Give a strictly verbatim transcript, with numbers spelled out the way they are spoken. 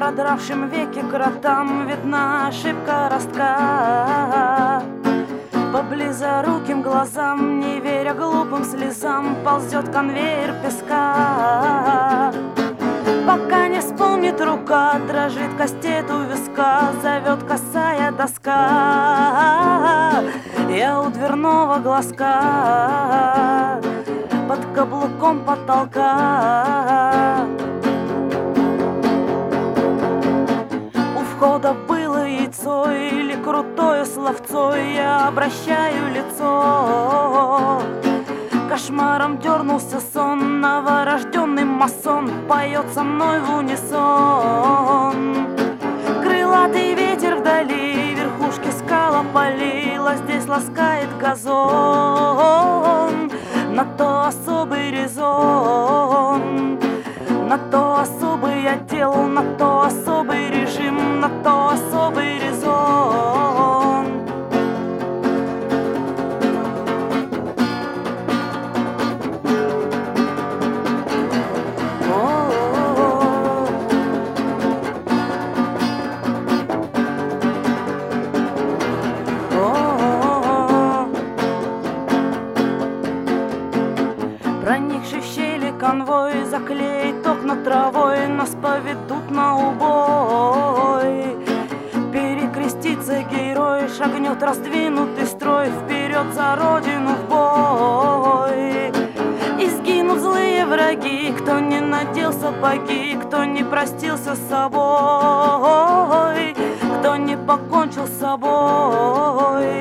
продравшим веки кротам видна ошибка ростка. По близоруким глазам, не веря глупым слезам, ползет конвейер песка. Пока не вспомнит рука, дрожит кастет у виска, зовет косая доска. Я у дверного глазка, под каблуком потолка. У входа было яйцо или крутое словцо, я обращаю лицо. Кошмаром дернулся сон, новорожденный масон поет со мной в унисон. Крылатый ветер вдали, верхушки скал опалила, здесь ласкает газон. На то особый резон, на то особый отдел, на то особый режим, на то особый резон. Проникший в щели конвой заклеит окна травой, нас поведут на убой. Перекрестится герой, шагнет раздвинутый строй, вперед за родину в бой. И сгинут злые враги, кто не надел сапоги, кто не простился с собой, кто не покончил с собой.